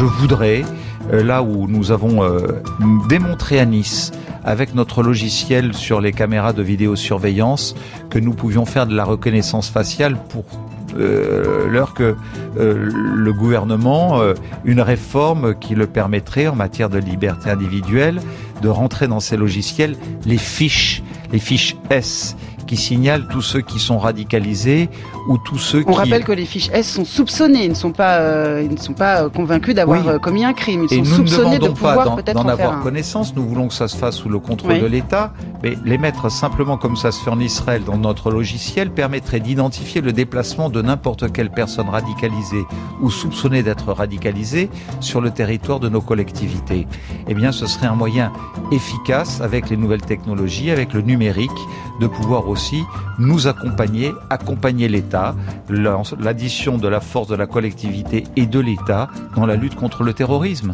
voudrais, là où nous avons démontré à Nice, avec notre logiciel sur les caméras de vidéosurveillance, que nous pouvions faire de la reconnaissance faciale pour l'heure que le gouvernement, une réforme qui le permettrait en matière de liberté individuelle, de rentrer dans ces logiciels les fiches S, qui signalent tous ceux qui sont radicalisés ou tous ceux qui... On rappelle que les fiches S sont soupçonnés, ils ne sont pas convaincus d'avoir commis un crime. Ils sont soupçonnés de pouvoir peut-être en faire un. Nous ne demandons pas d'en avoir connaissance, nous voulons que ça se fasse sous le contrôle de l'État, mais les mettre simplement comme ça se fait en Israël dans notre logiciel permettrait d'identifier le déplacement de n'importe quelle personne radicalisée ou soupçonnée d'être radicalisée sur le territoire de nos collectivités. Eh bien, ce serait un moyen efficace avec les nouvelles technologies, avec le numérique, de pouvoir aussi nous accompagner l'État, l'addition de la force de la collectivité et de l'État dans la lutte contre le terrorisme.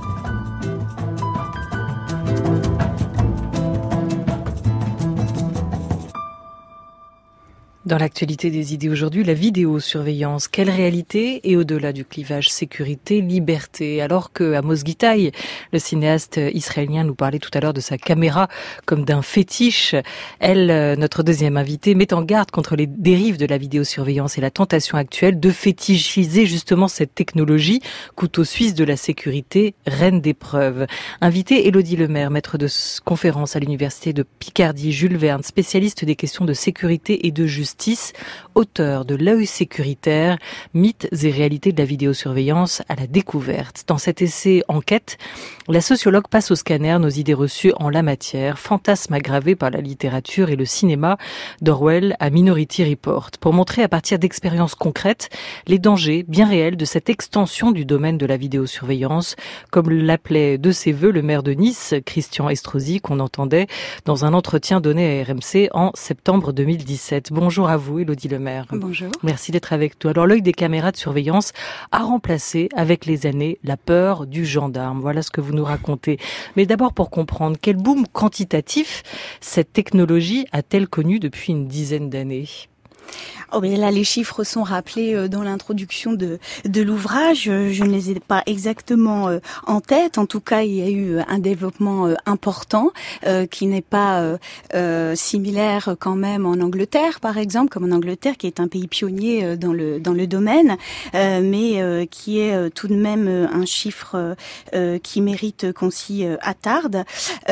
Dans l'actualité des idées aujourd'hui, la vidéosurveillance, quelle réalité et au-delà du clivage sécurité-liberté. Alors que Amos Gitaï, le cinéaste israélien, nous parlait tout à l'heure de sa caméra comme d'un fétiche, elle, notre deuxième invitée, met en garde contre les dérives de la vidéosurveillance et la tentation actuelle de fétichiser justement cette technologie, couteau suisse de la sécurité, reine des preuves. Invitée Élodie Lemaire, maître de conférence à l'université de Picardie, Jules Verne, spécialiste des questions de sécurité et de justice, auteur de L'œil sécuritaire, mythes et réalités de la vidéosurveillance à la découverte. Dans cet essai enquête, la sociologue passe au scanner nos idées reçues en la matière, fantasmes aggravés par la littérature et le cinéma, d'Orwell à Minority Report, pour montrer à partir d'expériences concrètes les dangers bien réels de cette extension du domaine de la vidéosurveillance, comme l'appelait de ses voeux le maire de Nice, Christian Estrosi, qu'on entendait dans un entretien donné à RMC en septembre 2017. Bonjour à vous, Élodie Lemaire. Bonjour. Merci d'être avec nous. Alors, l'œil des caméras de surveillance a remplacé, avec les années, la peur du gendarme. Voilà ce que vous nous racontez. Mais d'abord, pour comprendre, quel boom quantitatif cette technologie a-t-elle connu depuis une dizaine d'années ? Oh, mais là, les chiffres sont rappelés dans l'introduction de l'ouvrage. Je ne les ai pas exactement en tête. En tout cas, il y a eu un développement important qui n'est pas similaire quand même en Angleterre, par exemple, comme en Angleterre, qui est un pays pionnier dans le domaine, mais qui est tout de même un chiffre qui mérite qu'on s'y attarde.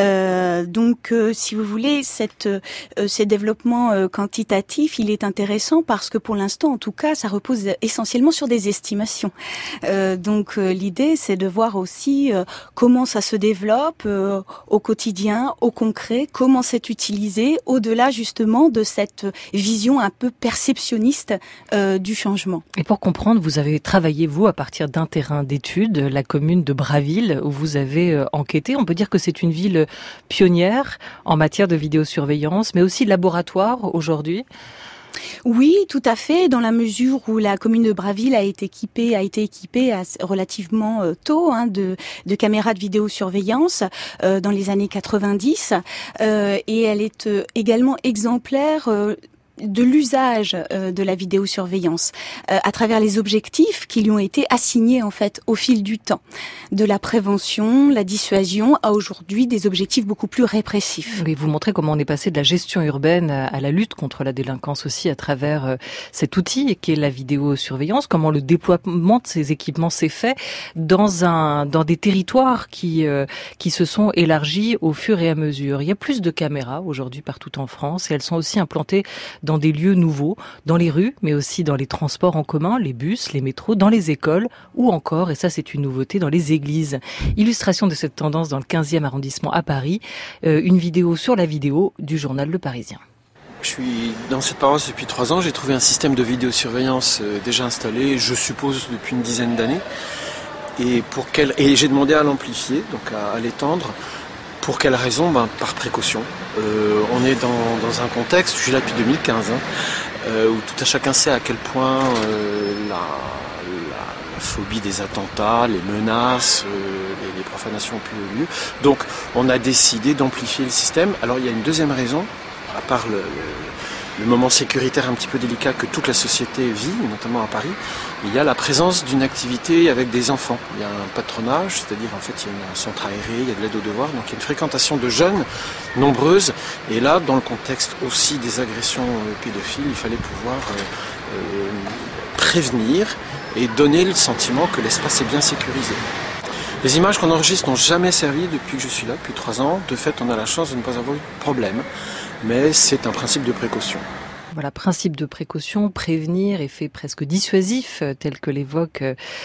Donc, si vous voulez, ces développements quantitatifs, il est intéressant parce que pour l'instant, en tout cas, ça repose essentiellement sur des estimations. Donc l'idée, c'est de voir aussi comment ça se développe au quotidien, au concret, comment c'est utilisé, au-delà justement de cette vision un peu perceptionniste du changement. Et pour comprendre, vous avez travaillé, vous, à partir d'un terrain d'études, la commune de Braville, où vous avez enquêté. On peut dire que c'est une ville pionnière en matière de vidéosurveillance, mais aussi laboratoire aujourd'hui. Oui, tout à fait, dans la mesure où la commune de Braville a été équipée relativement tôt de caméras de vidéosurveillance dans les années 90 et elle est également exemplaire de l'usage de la vidéosurveillance à travers les objectifs qui lui ont été assignés en fait au fil du temps, de la prévention, la dissuasion à aujourd'hui des objectifs beaucoup plus répressifs. Oui, vous montrez comment on est passé de la gestion urbaine à la lutte contre la délinquance aussi à travers cet outil qui est la vidéosurveillance, comment le déploiement de ces équipements s'est fait dans des territoires qui se sont élargis au fur et à mesure. Il y a plus de caméras aujourd'hui partout en France et elles sont aussi implantées dans des lieux nouveaux, dans les rues, mais aussi dans les transports en commun, les bus, les métros, dans les écoles, ou encore, et ça c'est une nouveauté, dans les églises. Illustration de cette tendance dans le 15e arrondissement à Paris, une vidéo sur la vidéo du journal Le Parisien. Je suis dans cette paroisse depuis 3 ans, j'ai trouvé un système de vidéosurveillance déjà installé, je suppose depuis une dizaine d'années, et j'ai demandé à l'amplifier, donc à l'étendre. Pour quelle raison ? Par précaution. On est dans un contexte, je suis là depuis 2015, où tout à chacun sait à quel point la phobie des attentats, les menaces, les profanations ont pu avoir lieu. Donc on a décidé d'amplifier le système. Alors il y a une deuxième raison, à part le moment sécuritaire un petit peu délicat que toute la société vit, notamment à Paris, il y a la présence d'une activité avec des enfants. Il y a un patronage, c'est-à-dire en fait il y a un centre aéré, il y a de l'aide aux devoirs, donc il y a une fréquentation de jeunes nombreuses. Et là, dans le contexte aussi des agressions pédophiles, il fallait pouvoir prévenir et donner le sentiment que l'espace est bien sécurisé. Les images qu'on enregistre n'ont jamais servi depuis que je suis là, depuis 3 ans. De fait, on a la chance de ne pas avoir eu de problème, mais c'est un principe de précaution. Voilà, principe de précaution, prévenir, effet presque dissuasif, tel que l'évoque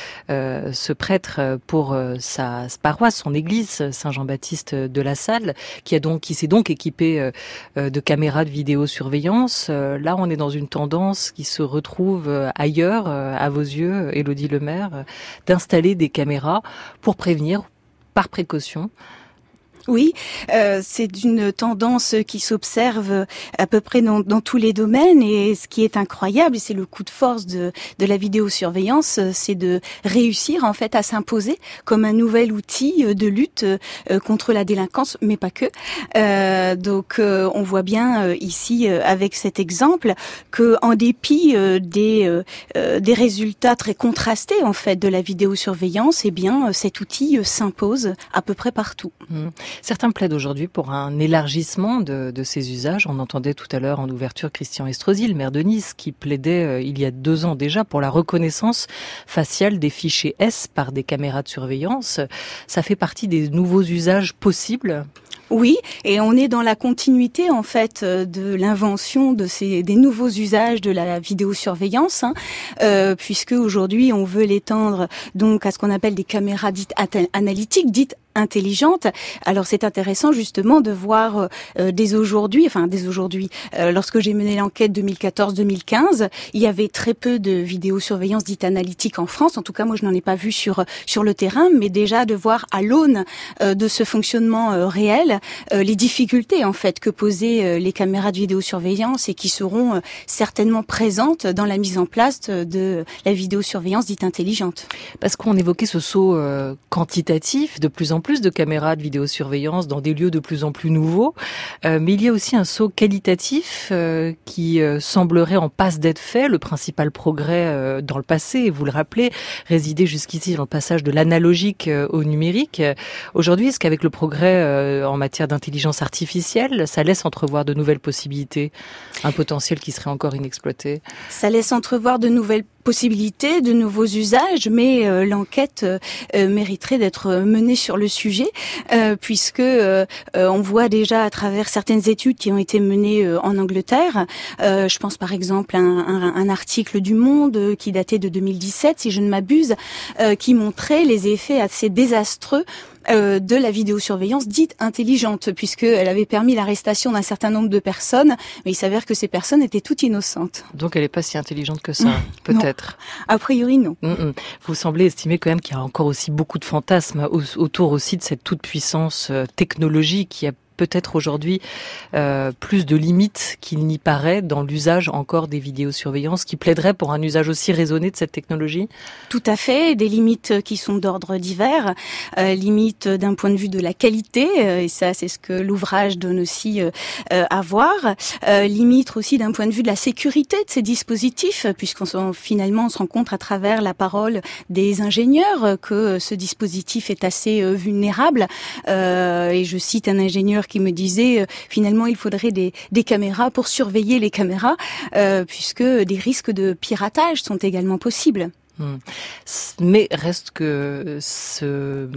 ce prêtre pour sa paroisse, son église, Saint-Jean-Baptiste de la Salle, qui s'est donc équipé de caméras de vidéosurveillance. Là, on est dans une tendance qui se retrouve ailleurs, à vos yeux, Élodie Lemaire, d'installer des caméras pour prévenir, par précaution. Oui, c'est une tendance qui s'observe à peu près dans tous les domaines, et ce qui est incroyable, et c'est le coup de force de la vidéosurveillance, c'est de réussir en fait à s'imposer comme un nouvel outil de lutte contre la délinquance, mais pas que. Donc on voit bien ici avec cet exemple que en dépit des résultats très contrastés en fait de la vidéosurveillance, eh bien cet outil s'impose à peu près partout. Certains plaident aujourd'hui pour un élargissement de ces usages. On entendait tout à l'heure en ouverture Christian Estrosi, le maire de Nice, qui plaidait il y a 2 ans déjà pour la reconnaissance faciale des fichiers S par des caméras de surveillance. Ça fait partie des nouveaux usages possibles ? Oui, et on est dans la continuité en fait de l'invention des nouveaux usages de la vidéosurveillance, puisque aujourd'hui on veut l'étendre donc à ce qu'on appelle des caméras dites analytiques, dites intelligente. Alors c'est intéressant justement de voir dès aujourd'hui, lorsque j'ai mené l'enquête 2014-2015, il y avait très peu de vidéosurveillance dite analytique en France. En tout cas, moi je n'en ai pas vu sur le terrain, mais déjà de voir à l'aune de ce fonctionnement réel les difficultés en fait que posaient les caméras de vidéosurveillance et qui seront certainement présentes dans la mise en place de la vidéosurveillance dite intelligente. Parce qu'on évoquait ce saut quantitatif, de plus en plus de caméras de vidéosurveillance dans des lieux de plus en plus nouveaux, mais il y a aussi un saut qualitatif qui semblerait en passe d'être fait. Le principal progrès dans le passé, vous le rappelez, résidait jusqu'ici dans le passage de l'analogique au numérique. Aujourd'hui, est-ce qu'avec le progrès en matière d'intelligence artificielle, ça laisse entrevoir de nouvelles possibilités, un potentiel qui serait encore inexploité ? Ça laisse entrevoir de nouvelles possibilités, de nouveaux usages, mais l'enquête mériterait d'être menée sur le sujet, puisque on voit déjà à travers certaines études qui ont été menées en Angleterre, je pense par exemple à un article du Monde qui datait de 2017, si je ne m'abuse, qui montrait les effets assez désastreux de la vidéosurveillance dite intelligente, puisqu'elle avait permis l'arrestation d'un certain nombre de personnes, mais il s'avère que ces personnes étaient toutes innocentes. Donc elle n'est pas si intelligente que ça, peut-être. A priori, non. Vous semblez estimer quand même qu'il y a encore aussi beaucoup de fantasmes autour aussi de cette toute-puissance technologique qui a peut-être aujourd'hui plus de limites qu'il n'y paraît dans l'usage encore des vidéosurveillances, qui plaiderait pour un usage aussi raisonné de cette technologie ? Tout à fait, des limites qui sont d'ordre divers, limites d'un point de vue de la qualité, et ça c'est ce que l'ouvrage donne aussi à voir, limites aussi d'un point de vue de la sécurité de ces dispositifs, puisqu'on se rend compte à travers la parole des ingénieurs que ce dispositif est assez vulnérable, et je cite un ingénieur qui me disait finalement il faudrait des caméras pour surveiller les caméras, puisque des risques de piratage sont également possibles. Mais reste que ce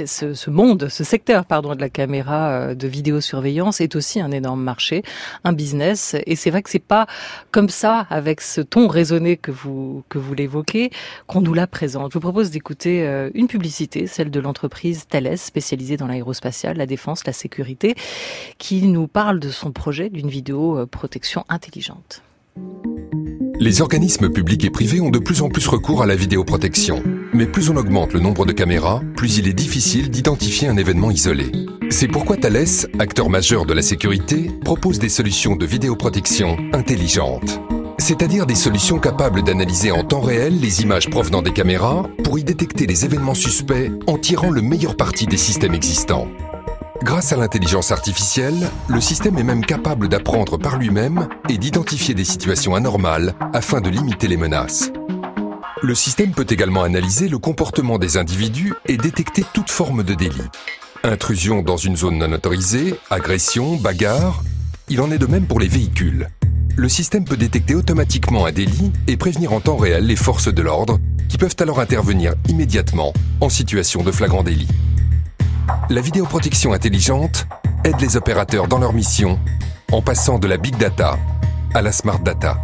secteur de la caméra de vidéosurveillance est aussi un énorme marché, un business, et c'est vrai que c'est pas comme ça, avec ce ton raisonné que vous l'évoquez, qu'on nous la présente. Je vous propose d'écouter une publicité, celle de l'entreprise Thales, spécialisée dans l'aérospatiale, la défense, la sécurité, qui nous parle de son projet d'une vidéoprotection intelligente. Les organismes publics et privés ont de plus en plus recours à la vidéoprotection. Mais plus on augmente le nombre de caméras, plus il est difficile d'identifier un événement isolé. C'est pourquoi Thales, acteur majeur de la sécurité, propose des solutions de vidéoprotection intelligentes. C'est-à-dire des solutions capables d'analyser en temps réel les images provenant des caméras pour y détecter les événements suspects en tirant le meilleur parti des systèmes existants. Grâce à l'intelligence artificielle, le système est même capable d'apprendre par lui-même et d'identifier des situations anormales afin de limiter les menaces. Le système peut également analyser le comportement des individus et détecter toute forme de délit. Intrusion dans une zone non autorisée, agression, bagarre, il en est de même pour les véhicules. Le système peut détecter automatiquement un délit et prévenir en temps réel les forces de l'ordre qui peuvent alors intervenir immédiatement en situation de flagrant délit. La vidéoprotection intelligente aide les opérateurs dans leur mission en passant de la big data à la smart data.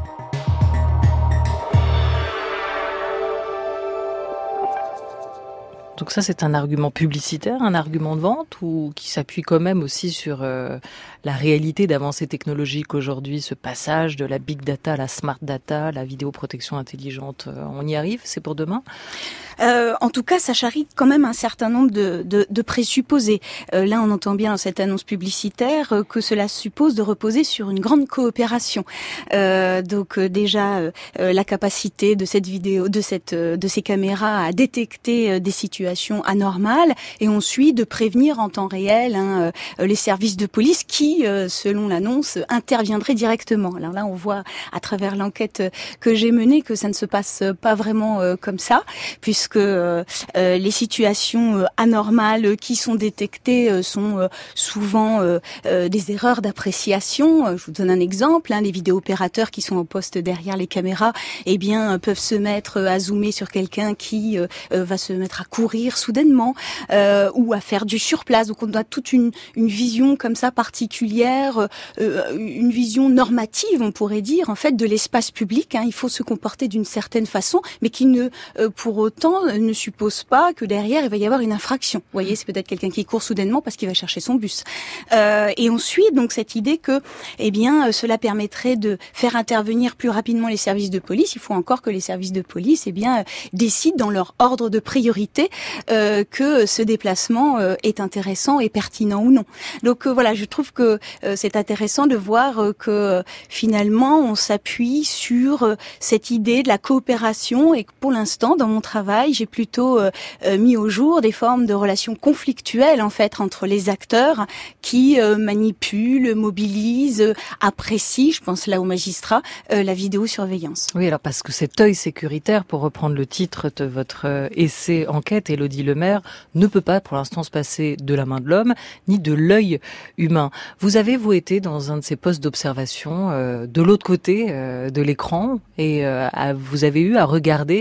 Donc ça, c'est un argument publicitaire, un argument de vente ou qui s'appuie quand même aussi sur la réalité d'avancées technologiques aujourd'hui, ce passage de la big data à la smart data, la vidéoprotection intelligente, on y arrive, c'est pour demain ? En tout cas, ça charrie quand même un certain nombre de présupposés. Là, on entend bien dans cette annonce publicitaire que cela suppose de reposer sur une grande coopération. Donc déjà, la capacité de cette vidéo, de ces caméras à détecter des situations anormales et ensuite de prévenir en temps réel les services de police qui, selon l'annonce, interviendraient directement. Alors là, on voit à travers l'enquête que j'ai menée que ça ne se passe pas vraiment comme ça, puisque les situations anormales qui sont détectées sont souvent des erreurs d'appréciation. Je vous donne un exemple, les vidéo-opérateurs qui sont au poste derrière les caméras, peuvent se mettre à zoomer sur quelqu'un qui va se mettre à courir soudainement ou à faire du surplace. Donc on a toute une vision comme ça particulière, une vision normative, on pourrait dire, en fait, de l'espace public. Il faut se comporter d'une certaine façon, mais qui ne, pour autant, ne suppose pas que derrière il va y avoir une infraction. Vous voyez, c'est peut-être quelqu'un qui court soudainement parce qu'il va chercher son bus. Et ensuite, donc cette idée que, cela permettrait de faire intervenir plus rapidement les services de police. Il faut encore que les services de police, décident dans leur ordre de priorité que ce déplacement est intéressant et pertinent ou non. Donc voilà, je trouve que c'est intéressant de voir que finalement on s'appuie sur cette idée de la coopération et que pour l'instant, dans mon travail, j'ai plutôt mis au jour des formes de relations conflictuelles en fait entre les acteurs qui manipulent, mobilisent, apprécient, je pense là aux magistrats, la vidéosurveillance. Oui, alors parce que cet œil sécuritaire, pour reprendre le titre de votre essai enquête, Élodie Lemaire, ne peut pas pour l'instant se passer de la main de l'homme ni de l'œil humain. Vous avez, vous, été dans un de ces postes d'observation de l'autre côté de l'écran et vous avez eu à regarder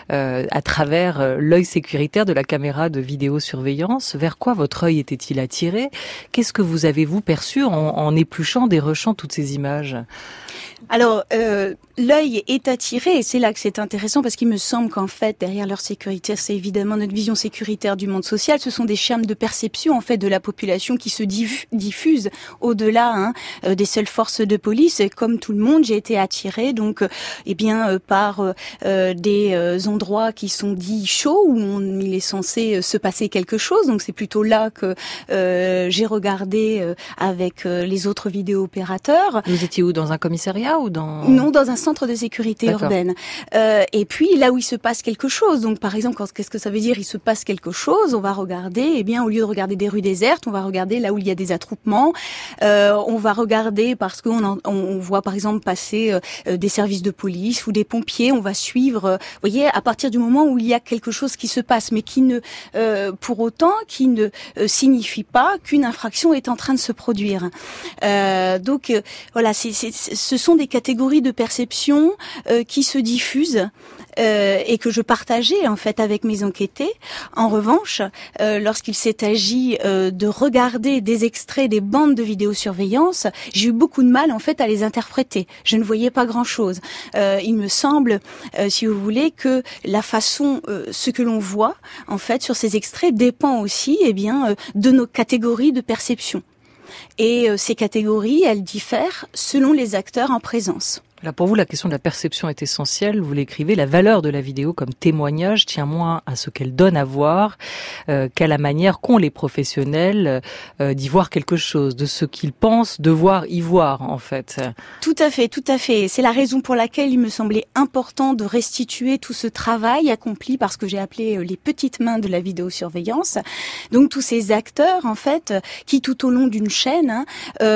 à travers l'œil sécuritaire de la caméra de vidéosurveillance. Vers quoi votre œil était-il attiré ? Qu'est-ce que vous avez-vous perçu en épluchant, dérochant toutes ces images ? Alors, l'œil est attiré et c'est là que c'est intéressant parce qu'il me semble qu'en fait, derrière leur sécurité, c'est évidemment notre vision sécuritaire du monde social. Ce sont des charmes de perception en fait de la population qui se diffusent au-delà des seules forces de police. Et comme tout le monde, j'ai été attirée donc par des endroits qui sont dits chauds où il est censé se passer quelque chose. Donc c'est plutôt là que j'ai regardé avec les autres vidéo-opérateurs. Vous étiez où, dans un commissariat ou dans... Non, dans un centre de sécurité urbaine. Et puis là où il se passe quelque chose, donc par exemple, qu'est-ce que ça veut dire, il se passe quelque chose, on va regarder, au lieu de regarder des rues désertes, on va regarder là où il y a des attroupements, on va regarder parce qu'on voit par exemple passer des services de police ou des pompiers, on va suivre, vous voyez, à partir du moment où il y a quelque chose qui se passe, mais qui ne, pour autant, qui ne signifie pas qu'une infraction est en train de se produire. Donc voilà, ce sont des catégories de perception qui se diffusent et que je partageais en fait avec mes enquêtés. En revanche, lorsqu'il s'est agi de regarder des extraits des bandes de vidéosurveillance, j'ai eu beaucoup de mal en fait à les interpréter. Je ne voyais pas grand-chose. Il me semble, si vous voulez, que la façon, ce que l'on voit en fait sur ces extraits dépend aussi, de nos catégories de perception. Et ces catégories, elles diffèrent selon les acteurs en présence. Là, pour vous, la question de la perception est essentielle. Vous l'écrivez, la valeur de la vidéo comme témoignage tient moins à ce qu'elle donne à voir qu'à la manière qu'ont les professionnels d'y voir quelque chose, de ce qu'ils pensent devoir y voir, en fait. Tout à fait, tout à fait. C'est la raison pour laquelle il me semblait important de restituer tout ce travail accompli par ce que j'ai appelé les petites mains de la vidéosurveillance. Donc tous ces acteurs, en fait, qui tout au long d'une chaîne,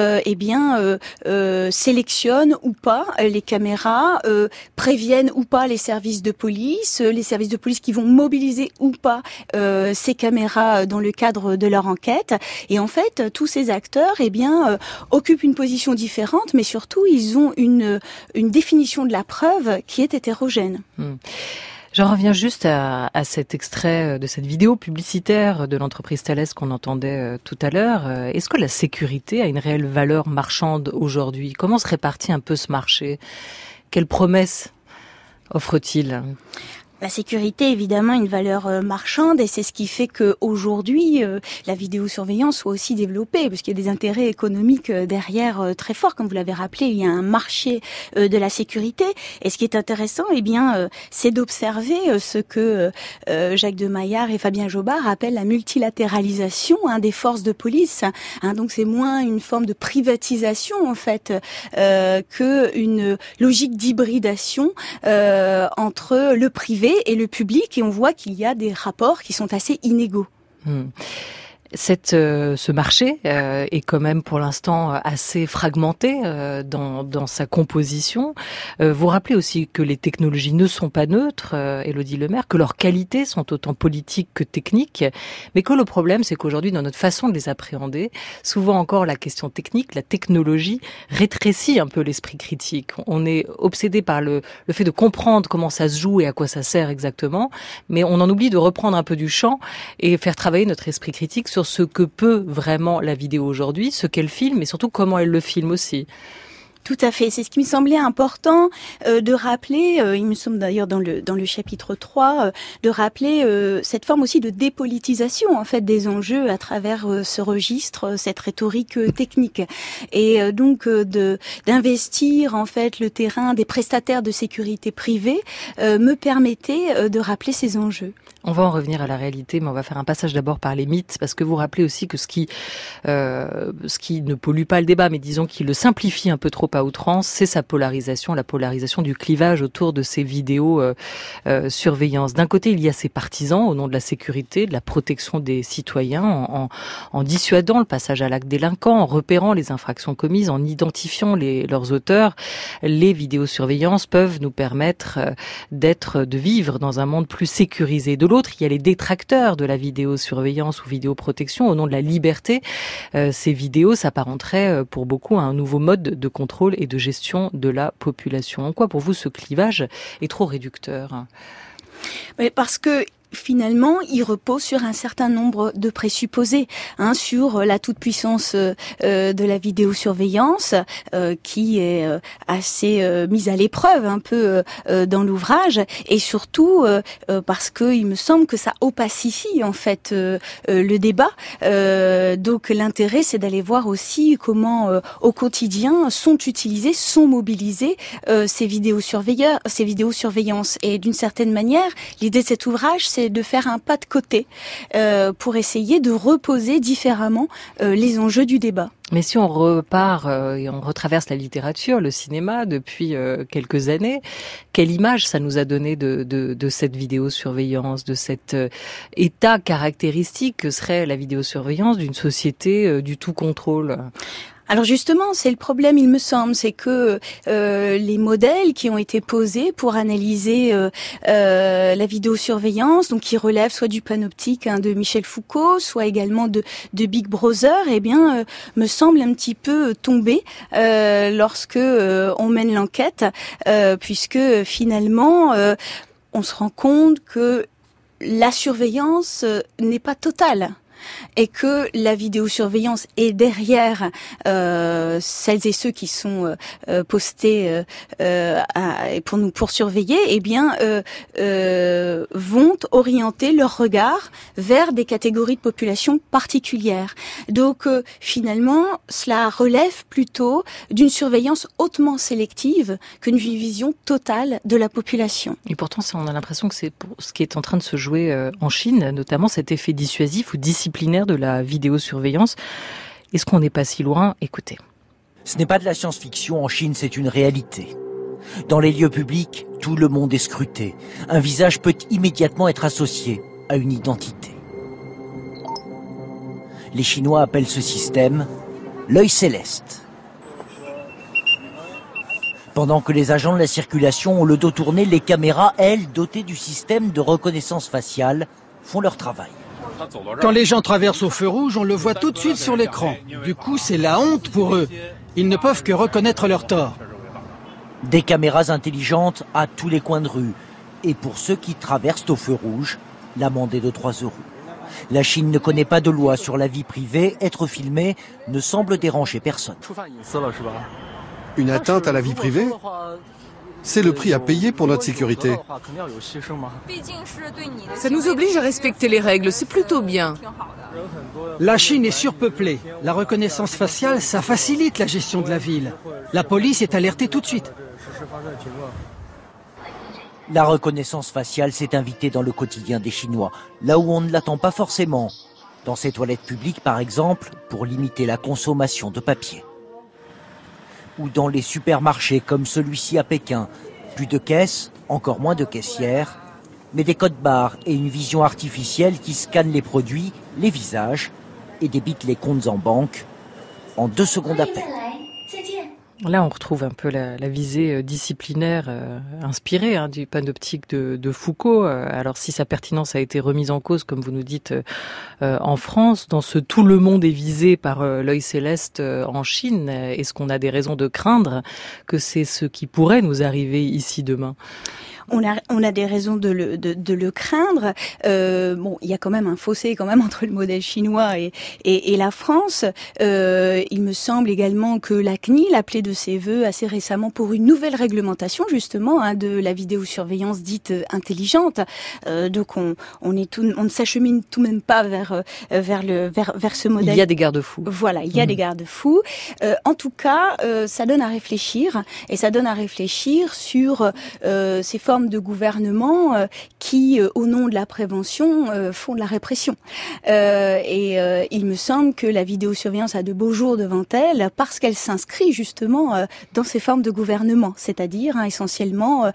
sélectionnent ou pas les caméras, préviennent ou pas les services de police qui vont mobiliser ou pas ces caméras dans le cadre de leur enquête. Et en fait, tous ces acteurs, occupent une position différente, mais surtout, ils ont une définition de la preuve qui est hétérogène. J'en reviens juste à cet extrait de cette vidéo publicitaire de l'entreprise Thales qu'on entendait tout à l'heure. Est-ce que la sécurité a une réelle valeur marchande aujourd'hui ? Comment se répartit un peu ce marché ? Quelles promesses offre-t-il ? La sécurité, évidemment, une valeur marchande, et c'est ce qui fait que aujourd'hui la vidéosurveillance soit aussi développée, parce qu'il y a des intérêts économiques derrière très forts. Comme vous l'avez rappelé, il y a un marché de la sécurité. Et ce qui est intéressant, c'est d'observer ce que Jacques de Maillard et Fabien Jobard appellent la multilatéralisation des forces de police. Donc c'est moins une forme de privatisation en fait que une logique d'hybridation entre le privé et le public, et on voit qu'il y a des rapports qui sont assez inégaux. Ce marché est quand même pour l'instant assez fragmenté dans sa composition. Vous rappelez aussi que les technologies ne sont pas neutres, Élodie Lemaire, que leurs qualités sont autant politiques que techniques, mais que le problème, c'est qu'aujourd'hui, dans notre façon de les appréhender, souvent encore la question technique, la technologie, rétrécit un peu l'esprit critique. On est obsédé par le fait de comprendre comment ça se joue et à quoi ça sert exactement, mais on en oublie de reprendre un peu du champ et faire travailler notre esprit critique sur ce que peut vraiment la vidéo aujourd'hui, ce qu'elle filme et surtout comment elle le filme aussi. Tout à fait, c'est ce qui me semblait important de rappeler, il me semble d'ailleurs dans le chapitre 3, de rappeler cette forme aussi de dépolitisation en fait des enjeux à travers ce registre, cette rhétorique technique, et donc d'investir en fait le terrain des prestataires de sécurité privée me permettait de rappeler ces enjeux. On va en revenir à la réalité, mais on va faire un passage d'abord par les mythes, parce que vous rappelez aussi que ce qui ne pollue pas le débat, mais disons qui le simplifie un peu trop à outrance, c'est sa polarisation, la polarisation du clivage autour de ces vidéos surveillance. D'un côté, il y a ces partisans au nom de la sécurité, de la protection des citoyens, en dissuadant le passage à l'acte délinquant, en repérant les infractions commises, en identifiant leurs auteurs. Les vidéosurveillances peuvent nous permettre de vivre dans un monde plus sécurisé. De l'autre, il y a les détracteurs de la vidéosurveillance ou vidéoprotection au nom de la liberté. Ces vidéos s'apparenteraient pour beaucoup à un nouveau mode de contrôle et de gestion de la population. En quoi pour vous ce clivage est trop réducteur ? Parce que finalement, il repose sur un certain nombre de présupposés, sur la toute-puissance de la vidéosurveillance, qui est assez mise à l'épreuve un peu dans l'ouvrage, et surtout parce que il me semble que ça opacifie en fait le débat. Donc l'intérêt, c'est d'aller voir aussi comment au quotidien sont utilisées, sont mobilisées ces vidéosurveillances. Et d'une certaine manière, l'idée de cet ouvrage, c'est de faire un pas de côté pour essayer de reposer différemment les enjeux du débat. Mais si on repart et on retraverse la littérature, le cinéma depuis quelques années, quelle image ça nous a donné de cette vidéosurveillance, de cet état caractéristique que serait la vidéosurveillance d'une société du tout contrôle ? Alors justement, c'est le problème, il me semble, c'est que les modèles qui ont été posés pour analyser la vidéosurveillance, donc qui relèvent soit du panoptique de Michel Foucault, soit également de Big Brother, me semblent un petit peu tomber lorsque on mène l'enquête, puisque finalement, on se rend compte que la surveillance n'est pas totale. et que la vidéosurveillance est derrière celles et ceux qui sont postés pour surveiller, eh bien vont orienter leur regard vers des catégories de population particulières. Donc finalement, cela relève plutôt d'une surveillance hautement sélective qu'une vision totale de la population. Et pourtant, on a l'impression que c'est ce qui est en train de se jouer en Chine, notamment cet effet dissuasif ou disciplinaire de la vidéosurveillance. Est-ce qu'on n'est pas si loin? Écoutez. Ce n'est pas de la science-fiction, en Chine, c'est une réalité. Dans les lieux publics, tout le monde est scruté. Un visage peut immédiatement être associé à une identité. Les Chinois appellent ce système l'œil céleste. Pendant que les agents de la circulation ont le dos tourné, les caméras, elles, dotées du système de reconnaissance faciale, font leur travail. Quand les gens traversent au feu rouge, on le voit tout de suite sur l'écran. Du coup, c'est la honte pour eux. Ils ne peuvent que reconnaître leur tort. Des caméras intelligentes à tous les coins de rue. Et pour ceux qui traversent au feu rouge, l'amende est de 3 €. La Chine ne connaît pas de loi sur la vie privée. Être filmé ne semble déranger personne. Une atteinte à la vie privée ? C'est le prix à payer pour notre sécurité. Ça nous oblige à respecter les règles, c'est plutôt bien. La Chine est surpeuplée. La reconnaissance faciale, ça facilite la gestion de la ville. La police est alertée tout de suite. La reconnaissance faciale s'est invitée dans le quotidien des Chinois, là où on ne l'attend pas forcément. Dans ces toilettes publiques, par exemple, pour limiter la consommation de papier. Ou dans les supermarchés comme celui-ci à Pékin. Plus de caisses, encore moins de caissières, mais des codes barres et une vision artificielle qui scanne les produits, les visages et débite les comptes en banque en 2 secondes à peine. Là, on retrouve un peu la visée disciplinaire inspirée du panoptique de Foucault. Alors, si sa pertinence a été remise en cause, comme vous nous dites, en France, dans ce tout le monde est visé par l'œil céleste en Chine, est-ce qu'on a des raisons de craindre que c'est ce qui pourrait nous arriver ici demain ? On a des raisons de le craindre. Il y a quand même un fossé entre le modèle chinois et la France. Il me semble également que la CNIL appelait de ses vœux assez récemment pour une nouvelle réglementation justement de la vidéosurveillance dite intelligente. Donc on ne s'achemine tout de même pas vers ce modèle. Il y a des garde-fous. Voilà, il y a des garde-fous. En tout cas, ça donne à réfléchir sur ces formes de gouvernement qui, au nom de la prévention, font de la répression. Il me semble que la vidéosurveillance a de beaux jours devant elle parce qu'elle s'inscrit justement dans ces formes de gouvernement, c'est-à-dire essentiellement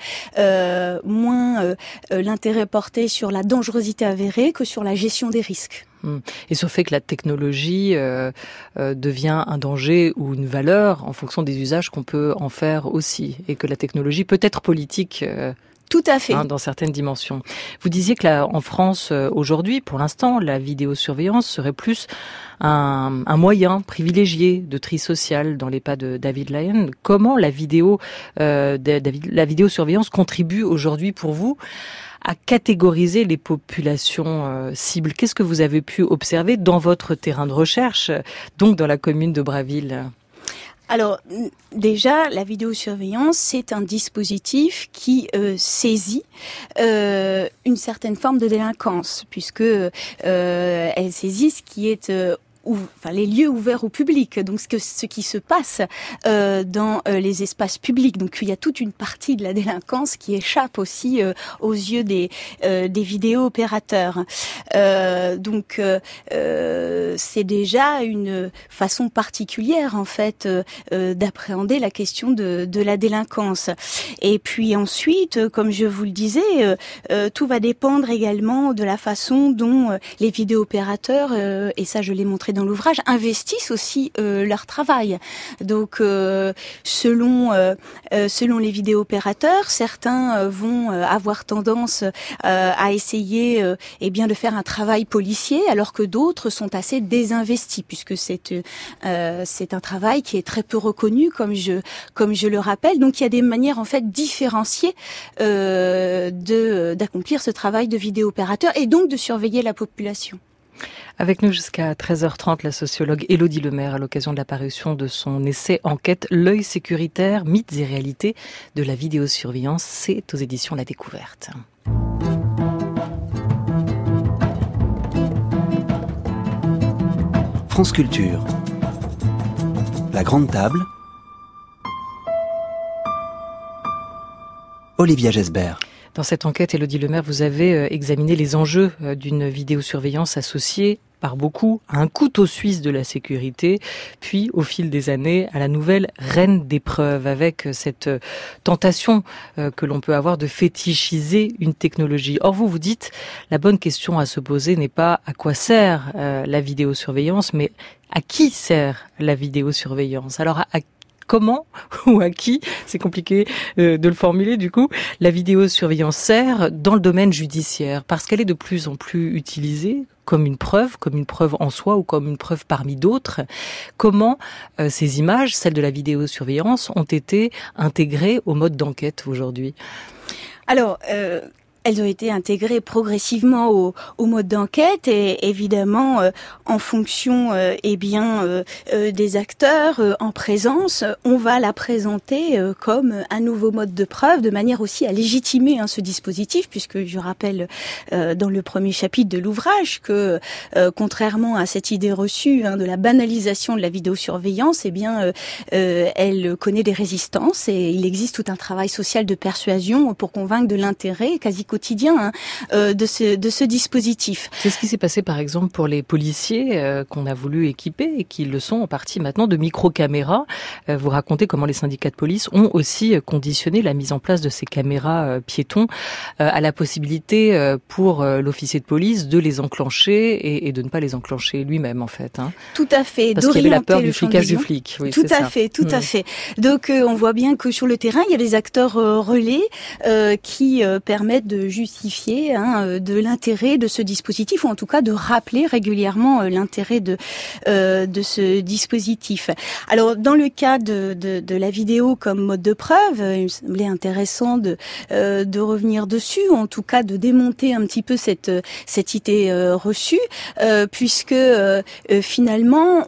moins l'intérêt porté sur la dangerosité avérée que sur la gestion des risques. Et sur le fait que la technologie devient un danger ou une valeur en fonction des usages qu'on peut en faire aussi, et que la technologie peut être politique. Tout à fait. Dans certaines dimensions. Vous disiez que en France, aujourd'hui, pour l'instant, la vidéosurveillance serait plus un moyen privilégié de tri social dans les pas de David Lyon. Comment la vidéosurveillance contribue aujourd'hui pour vous à catégoriser les populations cibles? Qu'est-ce que vous avez pu observer dans votre terrain de recherche, donc dans la commune de Braville ? Alors, déjà, la vidéosurveillance, c'est un dispositif qui saisit une certaine forme de délinquance, puisque elle saisit ce qui est les lieux ouverts au public, donc ce qui se passe dans les espaces publics. Donc il y a toute une partie de la délinquance qui échappe aussi aux yeux des vidéo-opérateurs. Donc c'est déjà une façon particulière en fait d'appréhender la question de la délinquance. Et puis ensuite, comme je vous le disais, tout va dépendre également de la façon dont les vidéo-opérateurs, et ça je l'ai montré dans l'ouvrage, investissent aussi leur travail. Donc selon les vidéo-opérateurs, certains vont avoir tendance à essayer de faire un travail policier, alors que d'autres sont assez désinvestis, puisque c'est un travail qui est très peu reconnu, comme je le rappelle. Donc il y a des manières en fait différenciées d'accomplir ce travail de vidéo-opérateur et donc de surveiller la population. Avec nous jusqu'à 13h30, la sociologue Élodie Lemaire à l'occasion de la parution de son essai enquête L'œil sécuritaire, mythes et réalités de la vidéosurveillance. C'est aux éditions La Découverte. France Culture. La grande table. Olivia Gesbert. Dans cette enquête, Élodie Lemaire, vous avez examiné les enjeux d'une vidéosurveillance associée par beaucoup à un couteau suisse de la sécurité, puis au fil des années à la nouvelle reine des preuves, avec cette tentation que l'on peut avoir de fétichiser une technologie. Or vous dites, la bonne question à se poser n'est pas à quoi sert la vidéosurveillance, mais à qui sert la vidéosurveillance. Alors comment ou à qui, c'est compliqué de le formuler du coup, la vidéosurveillance sert dans le domaine judiciaire, parce qu'elle est de plus en plus utilisée comme une preuve en soi ou comme une preuve parmi d'autres. Comment ces images, celles de la vidéosurveillance, ont été intégrées au mode d'enquête aujourd'hui ? Alors, elles ont été intégrées progressivement au mode d'enquête et évidemment en fonction des acteurs en présence, on va la présenter comme un nouveau mode de preuve de manière aussi à légitimer ce dispositif, puisque je rappelle dans le premier chapitre de l'ouvrage que contrairement à cette idée reçue de la banalisation de la vidéosurveillance, elle connaît des résistances et il existe tout un travail social de persuasion pour convaincre de l'intérêt quasi quotidien de ce dispositif. C'est ce qui s'est passé par exemple pour les policiers qu'on a voulu équiper et qui le sont en partie maintenant de micro-caméras. Vous racontez comment les syndicats de police ont aussi conditionné la mise en place de ces caméras piétons à la possibilité pour l'officier de police de les enclencher et de ne pas les enclencher lui-même en fait. Tout à fait. Parce qu'il y avait la peur du flicage du flic. Oui, tout à fait. Donc on voit bien que sur le terrain, il y a des acteurs relais qui permettent de justifier de l'intérêt de ce dispositif, ou en tout cas de rappeler régulièrement l'intérêt de ce dispositif. Alors dans le cas de la vidéo comme mode de preuve, il me semblait intéressant de revenir dessus, ou en tout cas de démonter un petit peu cette idée reçue, puisque finalement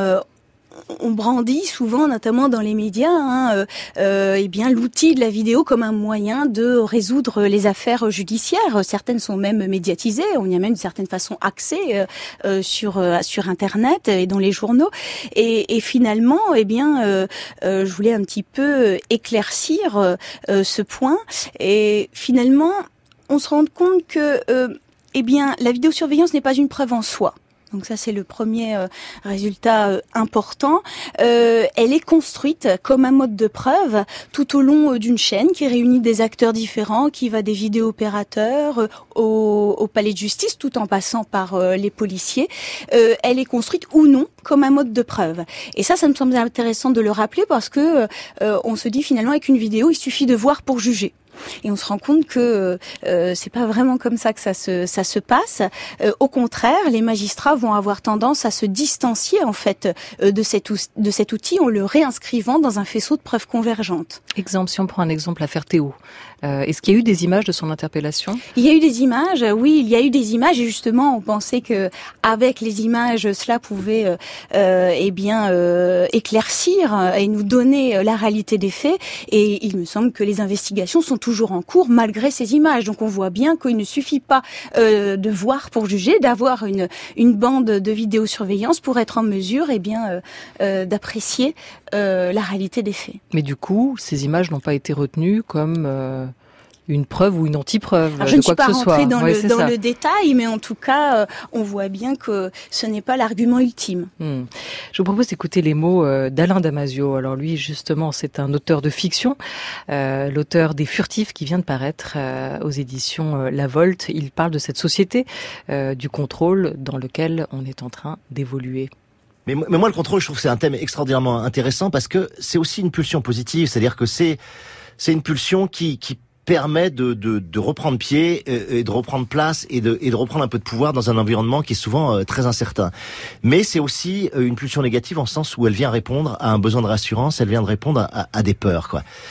on brandit souvent, notamment dans les médias, l'outil de la vidéo comme un moyen de résoudre les affaires judiciaires. Certaines sont même médiatisées, on y a même d'une certaine façon accès sur Internet et dans les journaux. Et finalement, je voulais un petit peu éclaircir ce point. Et finalement, on se rend compte que la vidéosurveillance n'est pas une preuve en soi. Donc ça, c'est le premier résultat important. Elle est construite comme un mode de preuve tout au long d'une chaîne qui réunit des acteurs différents, qui va des vidéo-opérateurs au palais de justice, tout en passant par les policiers. Elle est construite ou non comme un mode de preuve. Et ça me semble intéressant de le rappeler parce que on se dit finalement avec une vidéo, il suffit de voir pour juger. Et on se rend compte que c'est pas vraiment comme ça que ça se passe. Au contraire, les magistrats vont avoir tendance à se distancier en fait de cet outil en le réinscrivant dans un faisceau de preuves convergentes. Exemple, si on prend un exemple, l'affaire Théo. Est-ce qu'il y a eu des images de son interpellation ? Il y a eu des images, oui, il y a eu des images et justement on pensait que avec les images cela pouvait éclaircir et nous donner la réalité des faits, et il me semble que les investigations sont toujours en cours malgré ces images. Donc on voit bien qu'il ne suffit pas de voir pour juger, d'avoir une bande de vidéosurveillance pour être en mesure d'apprécier la réalité des faits. Mais du coup, ces images n'ont pas été retenues comme une preuve ou une anti-preuve de quoi que ce soit. Je ne suis pas rentrée dans le détail, mais en tout cas, on voit bien que ce n'est pas l'argument ultime. Je vous propose d'écouter les mots d'Alain Damasio. Alors lui, justement, c'est un auteur de fiction, l'auteur des Furtifs qui vient de paraître aux éditions La Volte. Il parle de cette société du contrôle dans lequel on est en train d'évoluer. Mais moi, le contrôle, je trouve que c'est un thème extraordinairement intéressant parce que c'est aussi une pulsion positive, c'est-à-dire que c'est une pulsion qui permet de reprendre pied et de reprendre place et de reprendre un peu de pouvoir dans un environnement qui est souvent très incertain. Mais c'est aussi une pulsion négative en sens où elle vient répondre à un besoin de rassurance, elle vient de répondre à des peurs, quoi.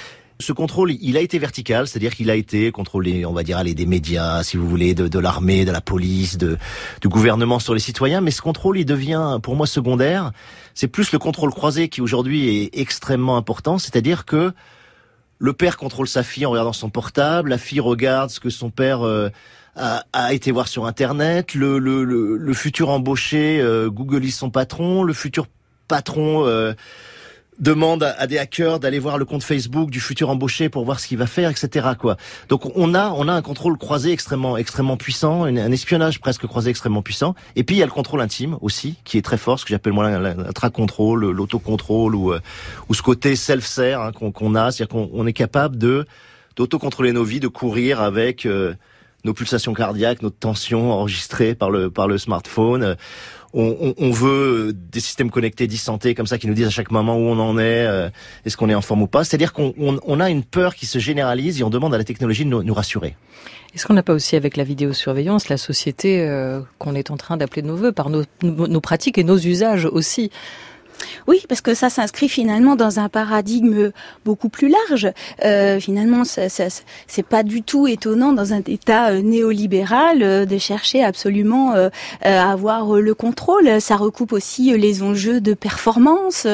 Ce contrôle, il a été vertical, c'est-à-dire qu'il a été contrôlé, on va dire, des médias, si vous voulez, de l'armée, de la police, du gouvernement sur les citoyens. Mais ce contrôle, il devient, pour moi, secondaire. C'est plus le contrôle croisé qui, aujourd'hui, est extrêmement important. C'est-à-dire que le père contrôle sa fille en regardant son portable, la fille regarde ce que son père a été voir sur Internet, le futur embauché googleise son patron, le futur patron demande à des hackers d'aller voir le compte Facebook du futur embauché pour voir ce qu'il va faire, etc. quoi. Donc on a un contrôle croisé extrêmement puissant, un espionnage presque croisé extrêmement puissant. Et puis il y a le contrôle intime aussi, qui est très fort, ce que j'appelle moi l'intracontrôle, l'autocontrôle ou ce côté self-care qu'on a, c'est-à-dire qu'on est capable d'autocontrôler nos vies, de courir avec nos pulsations cardiaques, notre tension enregistrée par le smartphone. On veut des systèmes connectés d'e-santé comme ça qui nous disent à chaque moment où on en est, est-ce qu'on est en forme ou pas. C'est-à-dire qu'on a une peur qui se généralise et on demande à la technologie de nous rassurer. Est-ce qu'on n'a pas aussi avec la vidéosurveillance la société qu'on est en train d'appeler de nos voeux par nos pratiques et nos usages aussi ? Oui, parce que ça s'inscrit finalement dans un paradigme beaucoup plus large. Finalement, c'est pas du tout étonnant dans un État néolibéral de chercher absolument à avoir le contrôle. Ça recoupe aussi les enjeux de performance,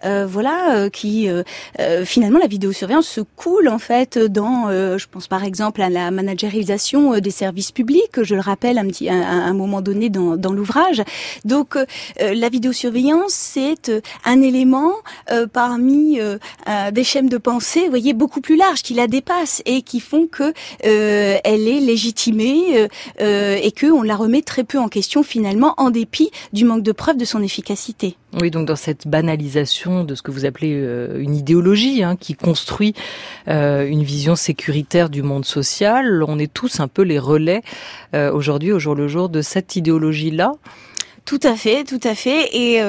qui finalement la vidéosurveillance se coule en fait dans, je pense par exemple à la managérisation des services publics. Je le rappelle à un moment donné dans l'ouvrage. Donc la vidéosurveillance, c'est un élément parmi des schèmes de pensée, vous voyez, beaucoup plus larges, qui la dépassent et qui font que elle est légitimée et que on la remet très peu en question finalement, en dépit du manque de preuves de son efficacité. Oui, donc dans cette banalisation de ce que vous appelez une idéologie qui construit une vision sécuritaire du monde social, on est tous un peu les relais aujourd'hui, au jour le jour, de cette idéologie-là. Tout à fait. Et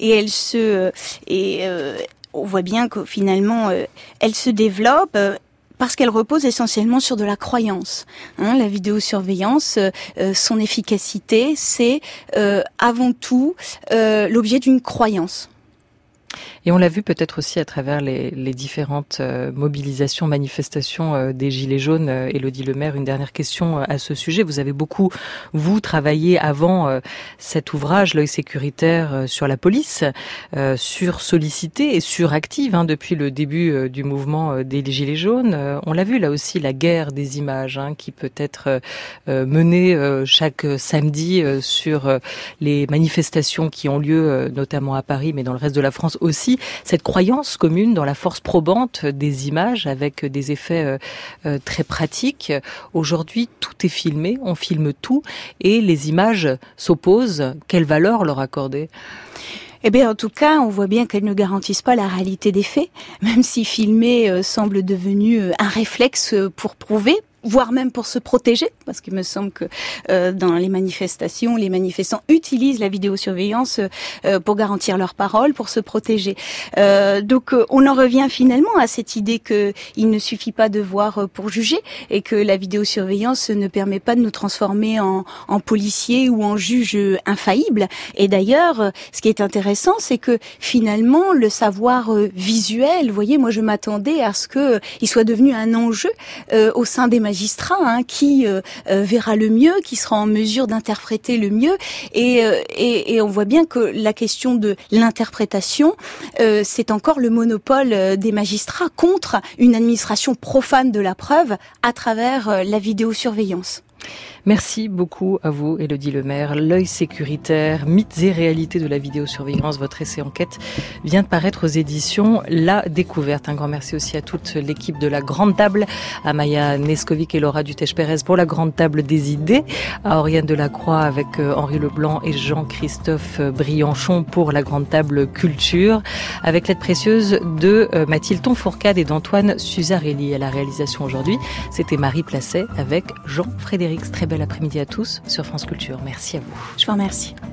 on voit bien que finalement, elle se développe parce qu'elle repose essentiellement sur de la croyance. La vidéosurveillance, son efficacité, c'est avant tout l'objet d'une croyance. Et on l'a vu peut-être aussi à travers les différentes mobilisations, manifestations des Gilets jaunes. Élodie Lemaire, une dernière question à ce sujet. Vous avez beaucoup, travaillé avant cet ouvrage, L'œil sécuritaire sur la police, sursollicité et suractive depuis le début du mouvement des Gilets jaunes. On l'a vu là aussi, la guerre des images qui peut être menée chaque samedi sur les manifestations qui ont lieu notamment à Paris, mais dans le reste de la France aussi. Cette croyance commune dans la force probante des images avec des effets très pratiques. Aujourd'hui, tout est filmé, on filme tout et les images s'opposent. Quelle valeur leur accorder ? Eh bien, en tout cas, on voit bien qu'elles ne garantissent pas la réalité des faits, même si filmer semble devenu un réflexe pour prouver, voire même pour se protéger, parce qu'il me semble que dans les manifestations, les manifestants utilisent la vidéosurveillance pour garantir leurs paroles, pour se protéger. Donc on en revient finalement à cette idée que il ne suffit pas de voir pour juger et que la vidéosurveillance ne permet pas de nous transformer en policiers ou en juges infaillibles. Et d'ailleurs, ce qui est intéressant, c'est que finalement le savoir visuel, vous voyez, moi je m'attendais à ce que il soit devenu un enjeu au sein des magistrat qui verra le mieux, qui sera en mesure d'interpréter le mieux, et on voit bien que la question de l'interprétation, c'est encore le monopole des magistrats contre une administration profane de la preuve à travers la vidéosurveillance. Merci beaucoup à vous, Élodie Lemaire. L'œil sécuritaire, mythes et réalités de la vidéosurveillance. Votre essai enquête vient de paraître aux éditions La Découverte. Un grand merci aussi à toute l'équipe de La Grande Table, à Maya Neskovic et Laura Dutèche-Pérez pour La Grande Table des idées, à Oriane Delacroix avec Henri Leblanc et Jean-Christophe Brianchon pour La Grande Table Culture, avec l'aide précieuse de Mathilde Tonfourcade et d'Antoine Suzarelli. À la réalisation aujourd'hui, c'était Marie Placet avec Jean-Frédéric. Très bel après-midi à tous sur France Culture. Merci à vous. Je vous remercie.